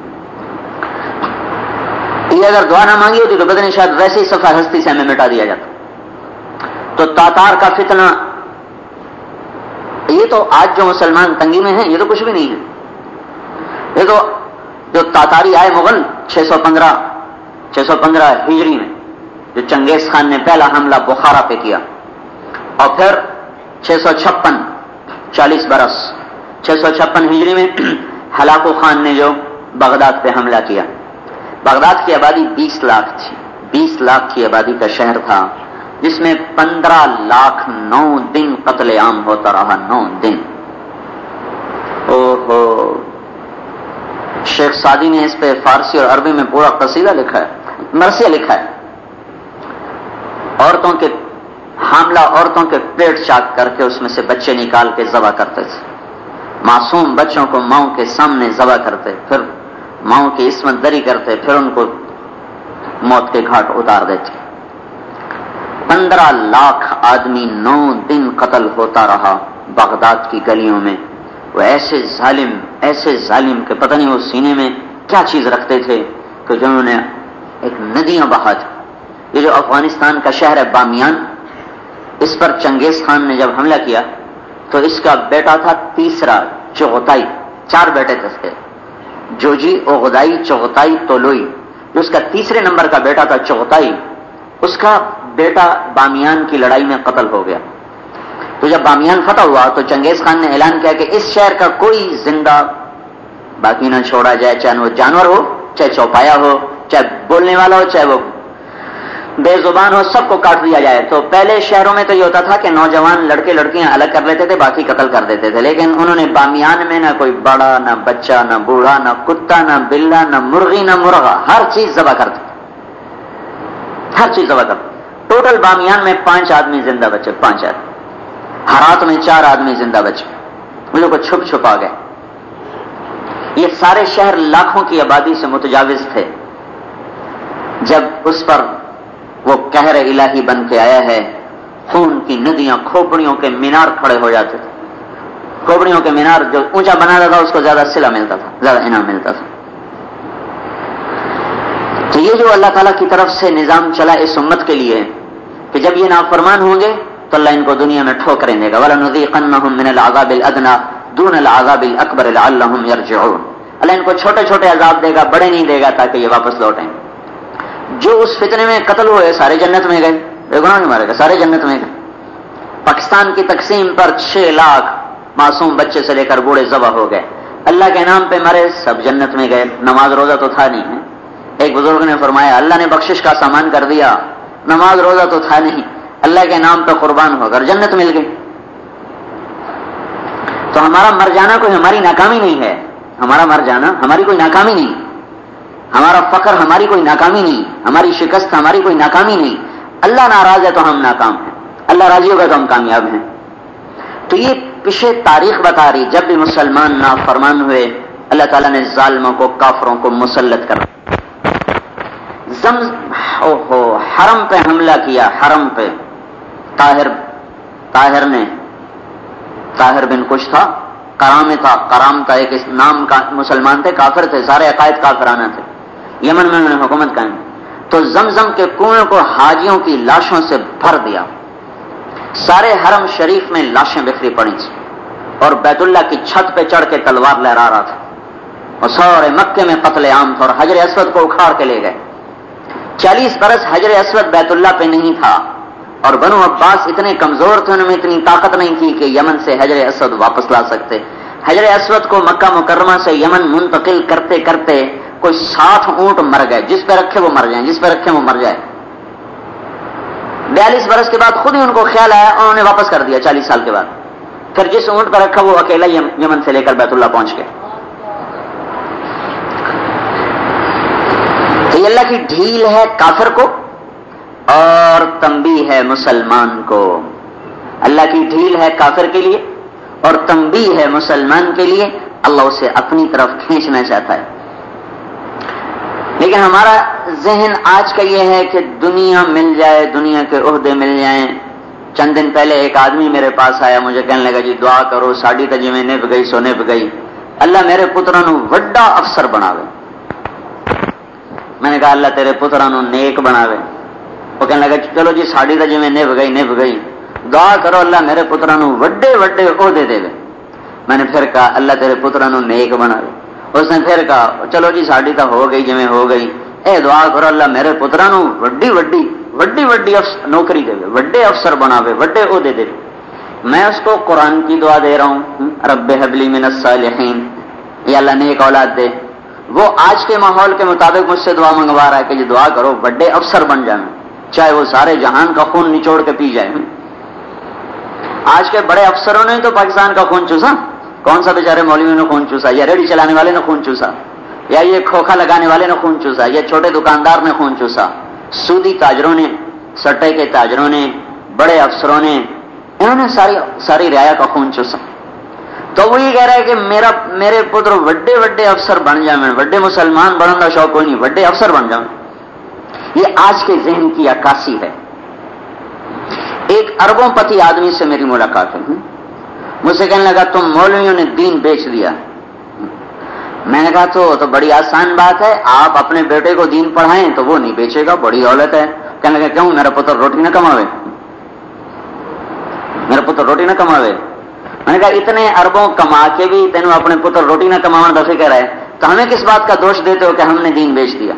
یہ اگر دعا نہ مانگی ہوتی تو بدن شاید ویسے ہی صفحہ ہستی سے ہمیں مٹا دیا جاتا. تو تاتار کا فتنہ، یہ تو آج جو مسلمان تنگی میں ہیں یہ تو کچھ بھی نہیں ہے. یہ تو جو تاتاری آئے مغل 615 ہجری میں، جو چنگیز خان نے پہلا حملہ بخارا پہ کیا، اور پھر 656 40 برس 656 ہجری میں ہلاکو خان نے جو بغداد پہ حملہ کیا. بغداد کی آبادی 20 لاکھ تھی. 20 لاکھ کی آبادی کا شہر تھا جس میں 15 لاکھ 9 دن قتل عام ہوتا رہا. 9 دن. اوہو، شیخ سعدی نے اس پہ فارسی اور عربی میں پورا قصیدہ لکھا ہے، مرثیہ لکھا ہے. عورتوں کے پیٹ چاک کر کے اس میں سے بچے نکال کے ذبح کرتے تھے. معصوم بچوں کو ماؤں کے سامنے ذبح کرتے، پھر ماؤں کی عصمت دری کرتے، پھر ان کو موت کے گھاٹ اتار دیتے. 15 لاکھ آدمی 9 دن قتل ہوتا رہا بغداد کی گلیوں میں. وہ ایسے ظالم کہ پتہ نہیں وہ سینے میں کیا چیز رکھتے تھے کہ جنہوں نے ایک ندیاں بہا تھی. یہ جو افغانستان کا شہر ہے بامیان، اس پر چنگیز خان نے جب حملہ کیا تو اس کا بیٹا تھا تیسرا چغتائی. 4 بیٹے تھے اس کے، جوجی، اوغدائی، چغتائی، تولوئی. جو اس کا تیسرے نمبر کا بیٹا تھا چغتائی، اس کا بیٹا بامیان کی لڑائی میں قتل ہو گیا. تو جب بامیان فتح ہوا تو چنگیز خان نے اعلان کیا کہ اس شہر کا کوئی زندہ باقی نہ چھوڑا جائے، چاہے وہ جانور ہو، چاہے چوپایا ہو، چاہے بولنے والا ہو، چاہے وہ بے زبان ہو، سب کو کاٹ دیا جائے. تو پہلے شہروں میں تو یہ ہوتا تھا کہ نوجوان لڑکے لڑکیاں الگ کر لیتے تھے، باقی قتل کر دیتے تھے. لیکن انہوں نے بامیان میں نہ کوئی بڑا، نہ بچہ، نہ بوڑھا، نہ کتا، نہ بلا، نہ مرغی، نہ مرغا، ہر چیز ذبح کر دی. ہر چیز ذبح کر دی. ٹوٹل بامیان میں 5 آدمی زندہ بچے. 5 آدمی. ہرات میں 4 آدمی زندہ بچے. ان لوگوں کو چھپ چھپا گئے. یہ سارے شہر لاکھوں کی آبادی سے متجاوز تھے. جب اس پر وہ قہر الہی بن کے آیا ہے، خون کی ندیاں، کھوپڑیوں کے مینار کھڑے ہو جاتے تھے. کھوپڑیوں کے مینار جو اونچا بناتا تھا اس کو زیادہ صلہ ملتا تھا، زیادہ انعام ملتا تھا. تو یہ جو اللہ تعالیٰ کی طرف سے نظام چلا اس امت کے لیے کہ جب یہ نافرمان ہوں گے تو اللہ ان کو دنیا میں ٹھوکریں دے گا. وَلَنُذِيقَنَّهُم مِّنَ الْعَذَابِ الْأَدْنَىٰ دُونَ الْعَذَابِ الْأَكْبَرِ لَعَلَّهُمْ يَرْجِعُونَ. اللہ ان کو چھوٹے چھوٹے عذاب دے گا، بڑے نہیں دے گا تاکہ یہ واپس لوٹیں. جو اس فتنے میں قتل ہوئے سارے جنت میں گئے، بے گناہ نہیں مارے گا، سارے جنت میں گئے. پاکستان کی تقسیم پر 6 لاکھ معصوم بچے سے لے کر بوڑھے ذبح ہو گئے. اللہ کے نام پہ مرے، سب جنت میں گئے. نماز روزہ تو تھا نہیں ہے. ایک بزرگ نے فرمایا اللہ نے بخشش کا سامان کر دیا، نماز روزہ تو تھا نہیں، اللہ کے نام پہ قربان ہو کر جنت مل گئی. تو ہمارا مر جانا کوئی ہماری ناکامی نہیں ہے. ہمارا مر جانا ہماری کوئی ناکامی نہیں، ہمارا فقر ہماری کوئی ناکامی نہیں، ہماری شکست ہماری کوئی ناکامی نہیں. اللہ ناراض ہے تو ہم ناکام ہیں، اللہ راضی ہوگا تو ہم کامیاب ہیں. تو یہ پیچھے تاریخ بتا رہی، جب بھی مسلمان نافرمان ہوئے اللہ تعالیٰ نے ظالموں کو، کافروں کو مسلط کر حرم پہ حملہ کیا. حرم پہ طاہر بن کش تھا، کرام تھا، ایک نام کا مسلمان تھے، کافر تھے، سارے عقائد کافرانہ تھے. یمن میں انہوں نے حکومت قائم. تو زمزم کے کنویں کو حاجیوں کی لاشوں سے بھر دیا. سارے حرم شریف میں لاشیں بکھری پڑی تھی اور بیت اللہ کی چھت پہ چڑھ کے تلوار لہرا رہا تھا. اور سارے مکے میں قتل عام تھا اور حجر اسود کو اکھاڑ کے لے گئے. 40 برس حجر اسود بیت اللہ پہ نہیں تھا اور بنو عباس اتنے کمزور تھے، ان میں اتنی طاقت نہیں تھی کہ یمن سے حجر اسود واپس لا سکتے. حجر اسود کو مکہ مکرمہ سے یمن منتقل کرتے کرتے کوئی 60 اونٹ مر گئے. جس پہ رکھے وہ مر جائیں، جس پہ رکھے وہ مر جائے. 42 برس کے بعد خود ہی ان کو خیال آیا، انہوں نے واپس کر دیا 40 سال کے بعد. پھر جس اونٹ پر رکھا وہ اکیلا یمن سے لے کر بیت اللہ پہنچ گئے. تو یہ اللہ کی ڈھیل ہے کافر کو اور تنبیہ ہے مسلمان کو. اللہ کی ڈھیل ہے کافر کے لیے اور تنبیہ ہے مسلمان کے لیے. اللہ اسے اپنی طرف کھینچنا چاہتا ہے. لیکن ہمارا ذہن آج کا یہ ہے کہ دنیا مل جائے، دنیا کے عہدے مل جائیں. چند دن پہلے ایک آدمی میرے پاس آیا، مجھے کہنے لگا جی دعا کرو، ساڑی تا جی میں نب گئی سو نب گئی، اللہ میرے پتروں نو وڈا افسر بناوے. میں نے کہا اللہ تیرے پتروں نو نیک بناوے. وہ کہنے لگا چلو جی ساڑی تا جی میں نب گئی، دعا کرو اللہ میرے پتروں نو وڈے وڈے عہدے دے. میں نے پھر کہا اللہ تیرے پتروں نو نیک بناوے. اس نے پھر کہا چلو جی ساڑی تا ہو گئی جی میں ہو گئی، اے دعا کرو اللہ میرے پتروں نو وڈی وڈی وڈی وڈی نوکری دے، وڈے افسر بناوے، وڈے عہدے دے. میں اس کو قرآن کی دعا دے رہا ہوں، رب حب لی من الصالحین، یا اللہ نیک اولاد دے. وہ آج کے ماحول کے مطابق مجھ سے دعا منگوا رہا ہے کہ یہ دعا کرو بڑے افسر بن جائیں، چاہے وہ سارے جہان کا خون نچوڑ کے پی جائے. آج کے بڑے افسروں نے تو پاکستان کا خون چوسا. کون سا بیچارے مولویوں نے خون چوسا، یا ریڑھی چلانے والے نے خون چوسا، یا یہ کھوکھا لگانے والے نے خون چوسا، یا چھوٹے دکاندار نے خون چوسا، سودی تاجروں نے، سٹے کے تاجروں نے، بڑے افسروں نے، انہوں نے ساری رعایا کا خون چوسا. تو وہ یہ کہہ رہا ہے کہ میرے پتر وڈے وڈے افسر بن جائیں، وڈے مسلمان بننے کا شوق کوئی نہیں، وڈے افسر بن جائیں. یہ آج کے ذہن کی عکاسی ہے. ایک اربوں پتی آدمی سے میری ملاقات ہے، مجھ سے کہنے لگا تم مولویوں نے دین بیچ دیا. میں نے کہا تو بڑی آسان بات ہے، آپ اپنے بیٹے کو دین پڑھائیں تو وہ نہیں بیچے گا، بڑی دولت ہے۔ کہنے لگا کیوں؟ میرا پتر روٹی نہ کماوے، میرا پتر روٹی نہ کماوے۔ میں نے کہا اتنے اربوں کما کے بھی تینوں اپنے پتر روٹی نہ کمانے کا فکر ہے تو ہمیں کس بات کا دوش دیتے ہو کہ ہم نے دین بیچ دیا؟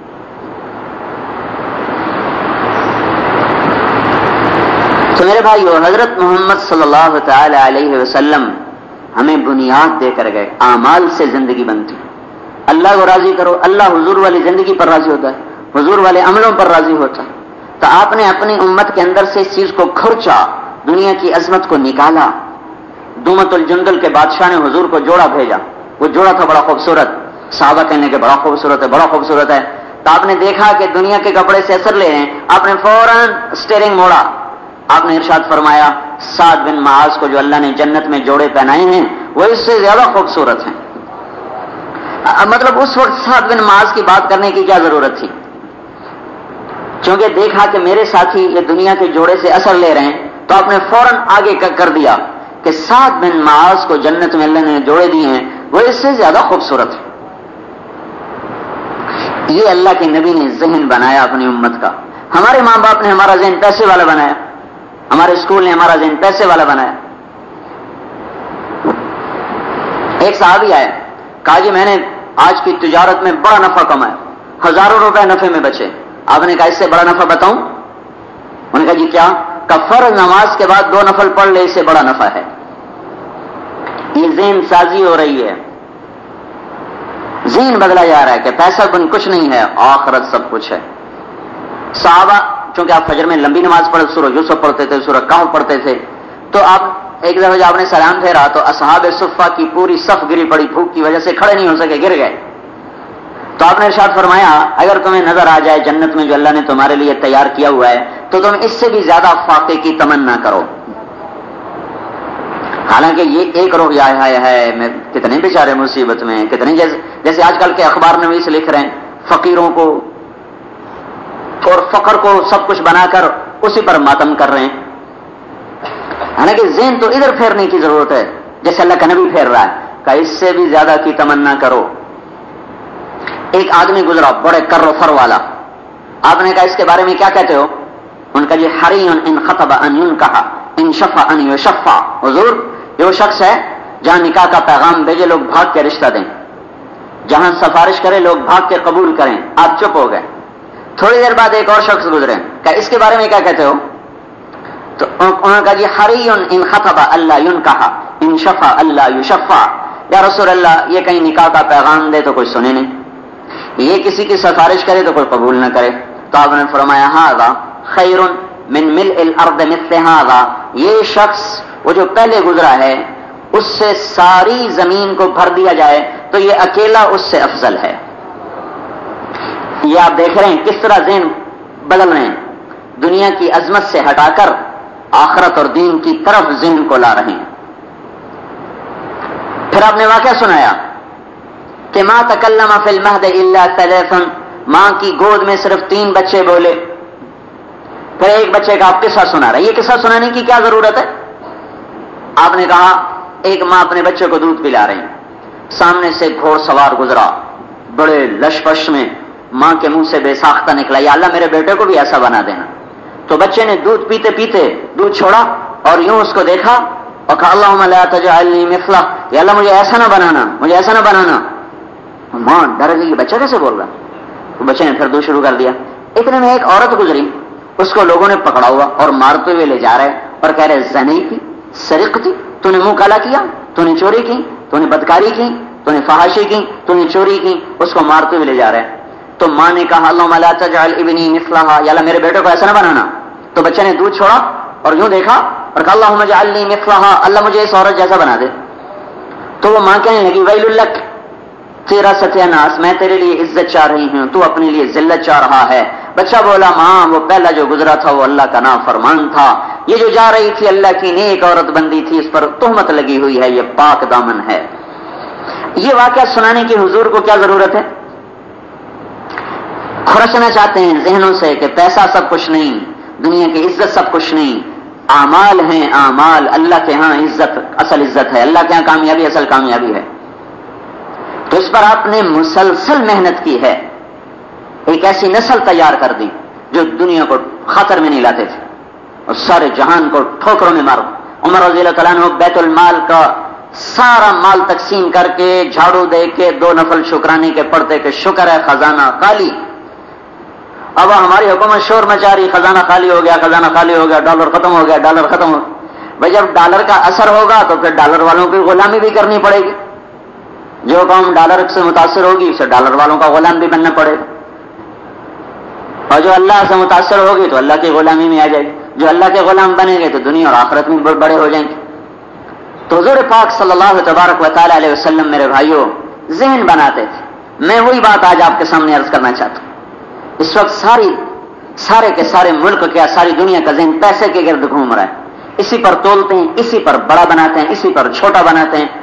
تو میرے بھائیو، حضرت محمد صلی اللہ تعالی علیہ وسلم ہمیں بنیاد دے کر گئے، اعمال سے زندگی بنتی۔ اللہ کو راضی کرو، اللہ حضور والی زندگی پر راضی ہوتا ہے، حضور والے عملوں پر راضی ہوتا ہے۔ تو آپ نے اپنی امت کے اندر سے اس چیز کو کھرچا، دنیا کی عظمت کو نکالا۔ دومت الجندل کے بادشاہ نے حضور کو جوڑا بھیجا، وہ جوڑا تھا بڑا خوبصورت، صحابہ کہنے کے بڑا خوبصورت ہے، بڑا خوبصورت ہے۔ تو آپ نے دیکھا کہ دنیا کے کپڑے سے اثر لے رہے ہیں، آپ نے فوراً اسٹیئرنگ موڑا۔ آپ نے ارشاد فرمایا سعد بن معاذ کو جو اللہ نے جنت میں جوڑے پہنائے ہیں وہ اس سے زیادہ خوبصورت ہیں۔ مطلب اس وقت سعد بن معاذ کی بات کرنے کی کیا ضرورت تھی؟ چونکہ دیکھا کہ میرے ساتھی یہ دنیا کے جوڑے سے اثر لے رہے ہیں تو آپ نے فوراً آگے کر دیا کہ سعد بن معاذ کو جنت میں اللہ نے جوڑے دیے ہیں، وہ اس سے زیادہ خوبصورت ہے۔ یہ اللہ کے نبی نے ذہن بنایا اپنی امت کا۔ ہمارے ماں باپ نے ہمارا ذہن پیسے والا بنایا، ہمارے اسکول نے ہمارا ذہن پیسے والا بنایا۔ ایک صحابی آیا، کہا جی میں نے آج کی تجارت میں بڑا نفع کمایا، ہزاروں روپے نفع میں بچے۔ آپ نے کہا اس سے بڑا نفع بتاؤں؟ انہوں نے کہا جی کیا؟ کہ فرض نماز کے بعد 2 نفل پڑھ لے، اس سے بڑا نفع ہے۔ یہ ذہن سازی ہو رہی ہے، ذہن بدلا جا رہا ہے کہ پیسہ بن کچھ نہیں ہے، آخرت سب کچھ ہے۔ صحابہ چونکہ آپ فجر میں لمبی نماز پڑھتے، سورہ یوسف پڑھتے تھے، سورہ کہف پڑھتے تھے، تو آپ ایک دفعہ جب آپ نے سلام پھیرا تو اصحاب صفہ کی پوری صف گری پڑی، بھوک کی وجہ سے کھڑے نہیں ہو سکے، گر گئے۔ تو آپ نے ارشاد فرمایا اگر تمہیں نظر آ جائے جنت میں جو اللہ نے تمہارے لیے تیار کیا ہوا ہے تو تم اس سے بھی زیادہ فاقے کی تمنا کرو۔ حالانکہ یہ ایک روح آیا ہے، میں کتنے بیچارے مصیبت میں، کتنے جیسے آج کل کے اخبار نویس لکھ رہے ہیں، فقیروں کو اور فقر کو سب کچھ بنا کر اسی پر ماتم کر رہے ہیں۔ حالانکہ ذہن تو ادھر پھیرنے کی ضرورت ہے جیسے اللہ کا نبی پھیر رہا ہے کہ اس سے بھی زیادہ کی تمنا کرو۔ ایک آدمی گزرا بڑے کر و فر والا، آپ نے کہا اس کے بارے میں کیا کہتے ہو؟ ان کا یہ حری ان خطب ان ينکح ان شفع ان یشفع۔ حضور یہ وہ شخص ہے جہاں نکاح کا پیغام بھیجے لوگ بھاگ کے رشتہ دیں، جہاں سفارش کرے لوگ بھاگ کے قبول کریں، آپ چپ ہو گئے۔ تھوڑی دیر بعد ایک اور شخص گزرے، کہ اس کے بارے میں کیا کہتے ہو؟ تو انہوں نے کہا جی حری ان خطب اللہ ينکح ان شفع اللہ یشفع۔ یا رسول اللہ یہ کہیں نکاح کا پیغام دے تو کوئی سنے نہیں، یہ کسی کی سفارش کرے تو کوئی قبول نہ کرے۔ تو آپ نے فرمایا ھذا خیر من ملء الارض مثل ھذا، یہ شخص وہ جو پہلے گزرا ہے اس سے ساری زمین کو بھر دیا جائے تو یہ اکیلا اس سے افضل ہے۔ یہ آپ دیکھ رہے ہیں کس طرح ذہن بدل رہے ہیں، دنیا کی عظمت سے ہٹا کر آخرت اور دین کی طرف ذہن کو لا رہے ہیں۔ پھر آپ نے واقعہ سنایا کہ ماں تکلم فی المہد الا ثلاث، ماں کی گود میں صرف 3 بچے بولے۔ پھر ایک بچے کا آپ قصہ سنا رہے، یہ قصہ سنانے کی کیا ضرورت ہے؟ آپ نے کہا ایک ماں اپنے بچے کو دودھ پلا رہی، سامنے سے گھوڑ سوار گزرا بڑے لشپش میں، ماں کے منہ سے بے ساختہ نکلا یا اللہ میرے بیٹے کو بھی ایسا بنا دینا۔ تو بچے نے دودھ پیتے پیتے دودھ چھوڑا اور یوں اس کو دیکھا اور کہا اللہم لا تجعلنی مثلہ، یا اللہ مجھے ایسا نہ بنانا، مجھے ایسا نہ بنانا۔ ماں ڈر گئی، بچہ کیسے بول رہا؟ تو بچے نے پھر دودھ شروع کر دیا۔ اتنے میں ایک عورت گزری، اس کو لوگوں نے پکڑا ہوا اور مارتے ہوئے لے جا رہے اور کہہ رہے زنی تھی، سرقت تھی، تو نے منہ کالا کیا، تو نے چوری کی، تو نے بدکاری کی، تو نے فحاشی کی، تو نے چوری کی، اس کو مارتے ہوئے لے جا رہے۔ تو ماں نے کہا اللہم لا تجعل ابنی مثلہا، یا اللہ میرے بیٹے کو ایسا نہ بنانا۔ تو بچے نے دودھ چھوڑا اور یوں دیکھا اور کہا اللہم اجعلنی مثلہا، اللہ مجھے اس عورت جیسا بنا دے۔ تو وہ ماں کہنے لگی ویل لک، تیرا ستیہ ناس، میں تیرے لیے عزت چاہ رہی ہوں، تو اپنے لیے ذلت چاہ رہا ہے۔ بچہ بولا ماں وہ پہلا جو گزرا تھا وہ اللہ کا نافرمان تھا، یہ جو جا رہی تھی اللہ کی نیک عورت بندی تھی، اس پر تہمت لگی ہوئی ہے، یہ پاک دامن ہے۔ یہ واقعہ سنانے کی حضور کو کیا ضرورت ہے؟ کھرچنا چاہتے ہیں ذہنوں سے کہ پیسہ سب کچھ نہیں، دنیا کی عزت سب کچھ نہیں، اعمال ہیں، اعمال اللہ کے ہاں عزت، اصل عزت ہے، اللہ کے ہاں کامیابی اصل کامیابی ہے۔ تو جس پر آپ نے مسلسل محنت کی ہے، ایک ایسی نسل تیار کر دی جو دنیا کو خطر میں نہیں لاتے تھے اور سارے جہان کو ٹھوکروں میں مارو. عمر رضی اللہ تعالیٰ عنہ بیت المال کا سارا مال تقسیم کر کے جھاڑو دے کے 2 نفل شکرانے کے پڑھتے کہ شکر ہے خزانہ خالی. اب ہماری حکومت شور مچا رہی، خزانہ خالی ہو گیا، خزانہ خالی ہو گیا، ڈالر ختم ہو گیا، ڈالر ختم ہو گیا. بھائی جب ڈالر کا اثر ہوگا تو پھر ڈالر والوں کی غلامی بھی کرنی پڑے گی. جو قوم ڈالر سے متاثر ہوگی اسے ڈالر والوں کا غلام بھی بننا پڑے گا، اور جو اللہ سے متاثر ہوگی تو اللہ کی غلامی میں آ جائے گی. جو اللہ کے غلام بنیں گے تو دنیا اور آخرت میں بڑے ہو جائیں گے. تو حضور پاک صلی اللہ تبارک و تعالی علیہ وسلم میرے بھائیوں ذہن بناتے تھے. میں وہی بات آج آپ کے سامنے عرض کرنا چاہتا ہوں. اس وقت سارے کے سارے ملک کیا ساری دنیا کا ذہن پیسے کے گرد گھوم رہا ہے. اسی پر تولتے ہیں، اسی پر بڑا بناتے ہیں، اسی پر چھوٹا بناتے ہیں.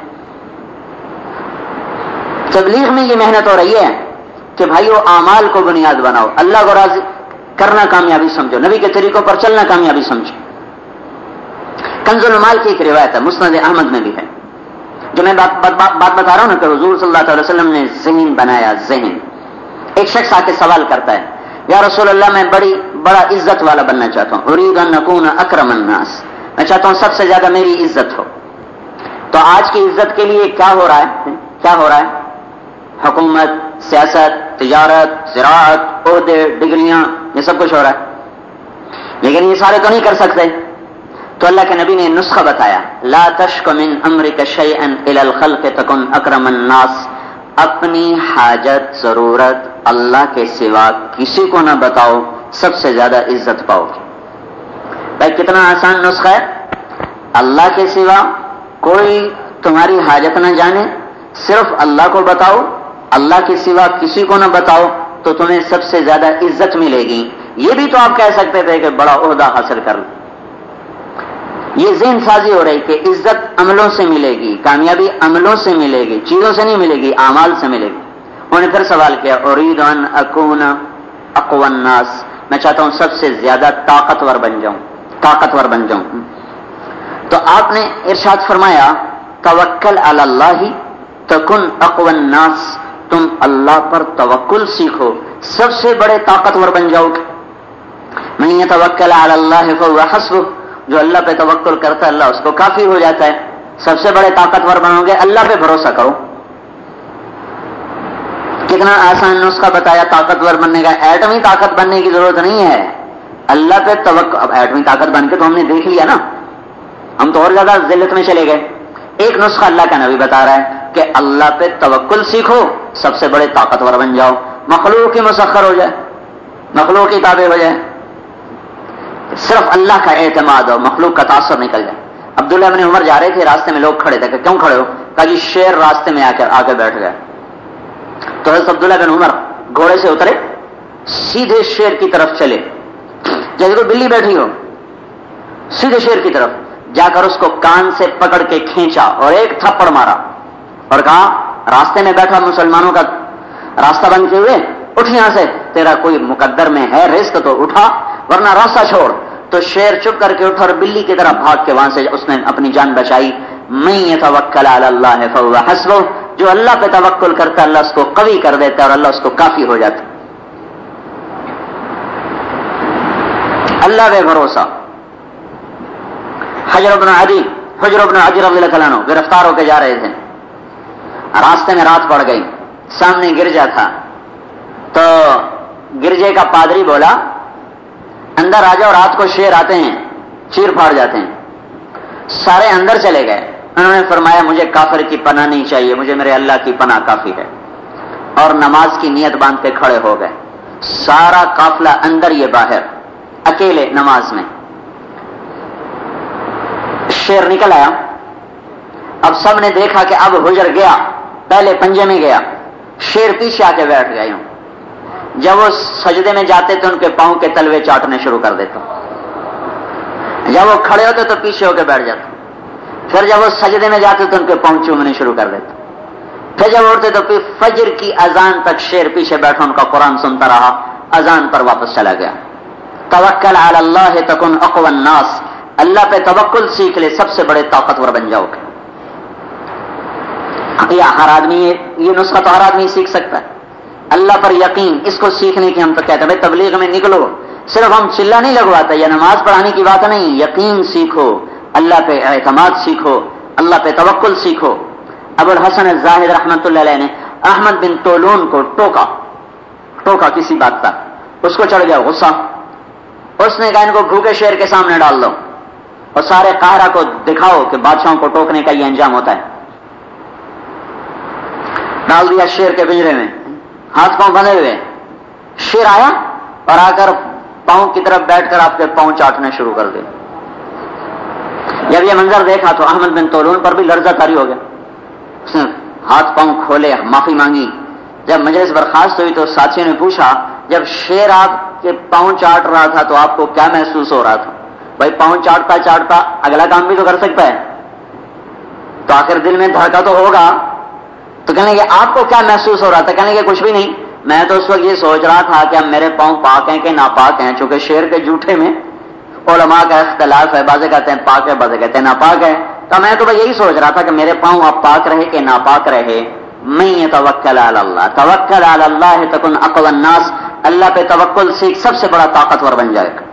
تبلیغ میں یہ محنت ہو رہی ہے کہ بھائیو اعمال کو بنیاد بناؤ، اللہ کو راضی کرنا کامیابی سمجھو، نبی کے طریقوں پر چلنا کامیابی سمجھو. کنز المال کی ایک روایت ہے، مسند احمد میں بھی ہے، جو میں بات بتا رہا ہوں نا کہ حضور صلی اللہ علیہ وسلم نے ذہن بنایا. ذہن. ایک شخص آ کے سوال کرتا ہے، یا رسول اللہ میں بڑا عزت والا بننا چاہتا ہوں، اريد ان اكون اکرم الناس، میں چاہتا ہوں سب سے زیادہ میری عزت ہو. تو آج کی عزت کے لیے کیا ہو رہا ہے؟ حکومت، سیاست، تجارت، زراعت، عہدے، ڈگریاں، یہ سب کچھ ہو رہا ہے. لیکن یہ سارے تو نہیں کر سکتے. تو اللہ کے نبی نے نسخہ بتایا، لا تشک من امرک شیئا الی الخلق تکن اکرم الناس. اپنی حاجت ضرورت اللہ کے سوا کسی کو نہ بتاؤ، سب سے زیادہ عزت پاؤ. بھائی کتنا آسان نسخہ ہے. اللہ کے سوا کوئی تمہاری حاجت نہ جانے، صرف اللہ کو بتاؤ، اللہ کے سوا کسی کو نہ بتاؤ تو تمہیں سب سے زیادہ عزت ملے گی. یہ بھی تو آپ کہہ سکتے تھے کہ بڑا عہدہ حاصل کر لو. یہ ذہن سازی ہو رہی کہ عزت عملوں سے ملے گی، کامیابی عملوں سے ملے گی، چیزوں سے نہیں ملے گی، اعمال سے ملے گی. انہوں نے پھر سوال کیا، اريد ان اكون اقوى الناس، میں چاہتا ہوں سب سے زیادہ طاقتور بن جاؤں. تو آپ نے ارشاد فرمایا، توکل علی اللہ تکن اقوى الناس، تم اللہ پر توکل سیکھو، سب سے بڑے طاقتور بن جاؤ گے. من یتوکل علی اللہ فهو حسبہ، جو اللہ پہ توکل کرتا ہے اللہ اس کو کافی ہو جاتا ہے. سب سے بڑے طاقتور بنو گے، اللہ پہ بھروسہ کرو. کتنا آسان نسخہ بتایا طاقتور بننے کا. ایٹمی طاقت بننے کی ضرورت نہیں ہے، اللہ پہ توکل. اب ایٹمی طاقت بن کے تو ہم نے دیکھ لیا نا، ہم تو اور زیادہ ذلت میں چلے گئے. ایک نسخہ اللہ کا نبی بتا رہا ہے کہ اللہ پہ توکل سیکھو، سب سے بڑے طاقتور بن جاؤ، مخلوق کی مسخر ہو جائے، مخلوق کی تابع ہو جائے، صرف اللہ کا اعتماد ہو، مخلوق کا تاثر نکل جائے. عبداللہ بن عمر جا رہے تھے، راستے میں لوگ کھڑے تھے کہ کیوں کھڑے ہو؟ کہا جی شیر راستے میں آ کے بیٹھ گئے. تو حضرت عبداللہ بن عمر گھوڑے سے اترے، سیدھے شیر کی طرف چلے، جیسے کوئی بلی بیٹھی ہو، سیدھے شیر کی طرف جا کر اس کو کان سے پکڑ کے کھینچا اور ایک تھپڑ مارا اور کہا، راستے میں بیٹھا مسلمانوں کا راستہ بند کیے ہوئے، اٹھ یہاں سے، تیرا کوئی مقدر میں ہے رزق تو اٹھا ورنہ راستہ چھوڑ. تو شیر چپ کر کے اٹھا اور بلی کی طرح بھاگ کے وہاں سے اس نے اپنی جان بچائی. من یتوکل علی اللہ فهو حسبہ، جو اللہ پہ توکل کرتا ہے اللہ اس کو قوی کر دیتا ہے اور اللہ اس کو کافی ہو جاتا ہے. اللہ پہ بھروسہ. حجر بن عدی رضی اللہ عنہ گرفتار ہو کے جا رہے تھے، راستے میں رات پڑ گئی، سامنے گرجا تھا. تو گرجے کا پادری بولا، اندر آ جاؤ، رات کو شیر آتے ہیں چیر پھاڑ جاتے ہیں. سارے اندر چلے گئے. انہوں نے فرمایا مجھے کافر کی پناہ نہیں چاہیے، مجھے میرے اللہ کی پناہ کافی ہے، اور نماز کی نیت باندھ کے کھڑے ہو گئے. سارا قافلہ اندر یہ باہر، اکیلے نماز میں. شیر نکل آیا. اب سب نے دیکھا کہ اب حجر گیا، پہلے پنجے میں گیا، شیر پیچھے آ کے بیٹھ گئے. جب وہ سجدے میں جاتے تو ان کے پاؤں کے تلوے چاٹنے شروع کر دیتا، جب وہ کھڑے ہوتے تو پیچھے ہو کے بیٹھ جاتے، پھر جب وہ سجدے میں جاتے تو ان کے پاؤں چومنے شروع کر دیتا، پھر جب اٹھتے تو پھر فجر کی اذان تک شیر پیچھے بیٹھا ان کا قرآن سنتا رہا، اذان پر واپس چلا گیا. توکل علی اللہ تکن اقوی الناس، اللہ پہ توکل سیکھ لے، سب سے بڑے طاقتور بن جاؤ گے. ہر آدمی یہ نسخہ تو ہر آدمی سیکھ سکتا ہے. اللہ پر یقین، اس کو سیکھنے کی ہم تو کہتے ہیں بھائی تبلیغ میں نکلو، صرف ہم چلا نہیں لگواتے یا نماز پڑھانے کی بات نہیں، یقین سیکھو، اللہ پہ اعتماد سیکھو، اللہ پہ توکل سیکھو. ابو الحسن الزاہد رحمۃ اللہ علیہ نے احمد بن طولون کو ٹوکا کسی بات پر، اس کو چڑھ گیا غصہ. اس نے کہا ان کو بھوکے شیر کے سامنے ڈال دو اور سارے قاہرہ کو دکھاؤ کہ بادشاہوں کو ٹوکنے کا یہ انجام ہوتا ہے. ڈال دیا شیر کے پنجرے میں، ہاتھ پاؤں بندھے ہوئے. شیر آیا اور آ کر پاؤں کی طرف بیٹھ کر آپ کے پاؤں چاٹنے شروع کر دے. جب یہ منظر دیکھا تو احمد بن طولون پر بھی لرزہ طاری ہو گیا. اس نے ہاتھ پاؤں کھولے، معافی مانگی. جب مجلس برخاست ہوئی تو ساتھیوں نے پوچھا جب شیر آپ کے پاؤں چاٹ رہا تھا تو آپ کو کیا محسوس ہو رہا تھا؟ بھائی پاؤں چاٹتا اگلا کام بھی تو کر سکتا ہے، تو آخر دل میں دھڑکا تو ہوگا. تو کہنے کہ آپ کو کیا محسوس ہو رہا تھا؟ کہنے کہ کچھ بھی نہیں، میں تو اس وقت یہ سوچ رہا تھا کہ اب میرے پاؤں پاک ہیں کہ ناپاک ہیں، چونکہ شیر کے جھوٹے میں علماء کا اختلاف ہے، بعضے کہتے ہیں پاک ہے، بعضے کہتے ہیں ناپاک ہے. تو میں تو بھائی یہی سوچ رہا تھا کہ میرے پاؤں اب پاک رہے کہ ناپاک رہے. میں یتوکل علی اللہ، توکل علی اللہ تکن اقوی الناس، اللہ پہ توکل سیکھ، سب سے بڑا طاقتور بن جائے گا.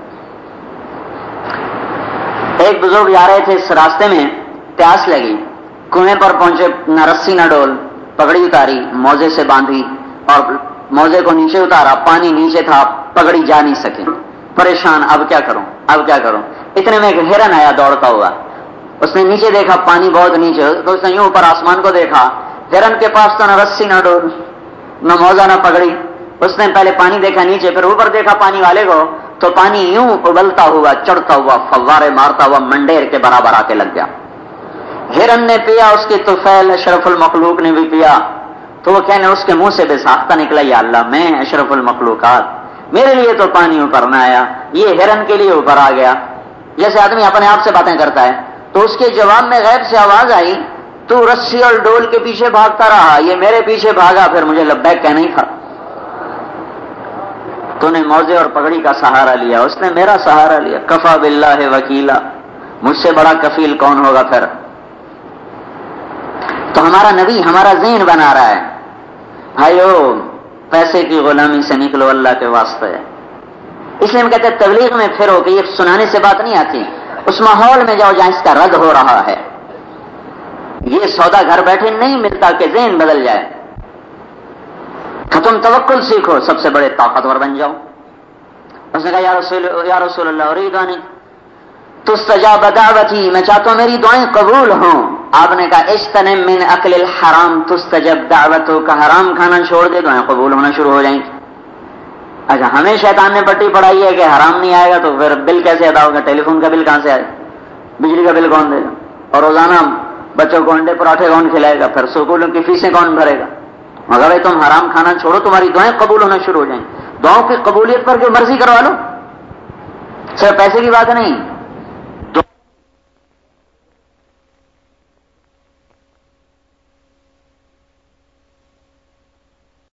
ایک بزرگ جا رہے تھے، اس راستے میں پیاس لگی، کنویں پر پہنچے، نہ رسی نہ ڈول، پگڑی اتاری، موزے سے باندھی اور موزے کو نیچے اتارا، پانی نیچے تھا، پگڑی جا نہیں سکے. پریشان، اب کیا کروں. اتنے میں ایک ہرن آیا دوڑتا ہوا. اس نے نیچے دیکھا، پانی بہت نیچے، تو اس نے یوں اوپر آسمان کو دیکھا. ہرن کے پاس تو نہ رسی نہ ڈول، نہ موزہ نہ پگڑی. اس نے پہلے پانی دیکھا نیچے، پھر اوپر دیکھا پانی والے کو، تو پانی یوں ابلتا ہوا، چڑھتا ہوا، فوارے مارتا ہوا منڈیر کے برابر آ کے لگ گیا. ہرن نے پیا، اس کی طفیل اشرف المخلوق نے بھی پیا. تو وہ کہنے اس کے منہ سے بے ساختہ نکلا، یا اللہ میں اشرف المخلوقات، میرے لیے تو پانی اوپر نہ آیا، یہ ہرن کے لیے اوپر آ گیا. جیسے آدمی اپنے آپ سے باتیں کرتا ہے. تو اس کے جواب میں غیب سے آواز آئی، تو رسی اور ڈول کے پیچھے بھاگتا رہا، یہ میرے پیچھے بھاگا، پھر مجھے لبیک کہنا ہی تھا. تو نے موزے اور پگڑی کا سہارا لیا، اس نے میرا سہارا لیا. کفا باللہ وکیلا، مجھ سے بڑا کفیل کون ہوگا پھر. تو ہمارا نبی ہمارا ذہن بنا رہا ہے، بھائیو پیسے کی غلامی سے نکلو اللہ کے واسطے. اس لیے ہم کہتے ہیں تبلیغ میں پھرو کہ یہ سنانے سے بات نہیں آتی، اس ماحول میں جاؤ جہاں اس کا رد ہو رہا ہے. یہ سودا گھر بیٹھے نہیں ملتا کہ ذہن بدل جائے. تم توکل سیکھو، سب سے بڑے طاقتور بن جاؤ. اس نے کہا یا رسول اللہ اريد ان تستجاب دعوتی، میں چاہتا ہوں میری دعائیں قبول ہوں. آپ نے کہا اجتنب من اکل الحرام تستجب دعوتو، کا حرام کھانا چھوڑ دے دعائیں قبول ہونا شروع ہو جائیں گی. اچھا ہمیں شیطان نے پٹی پڑھائی ہے کہ حرام نہیں آئے گا تو پھر بل کیسے ادا ہوگا، ٹیلی فون کا بل کہاں سے آئے گا، بجلی کا بل کون دے گا، اور روزانہ بچوں کو انڈے پراٹھے کون کھلائے گا، پھر اسکولوں کی فیسیں کون بھرے گا. مگر بھائی تم حرام کھانا چھوڑو، تمہاری دعائیں قبول ہونا شروع ہو جائیں. دعاؤں کی قبولیت پر جو مرضی کروا لو، صرف پیسے کی بات نہیں.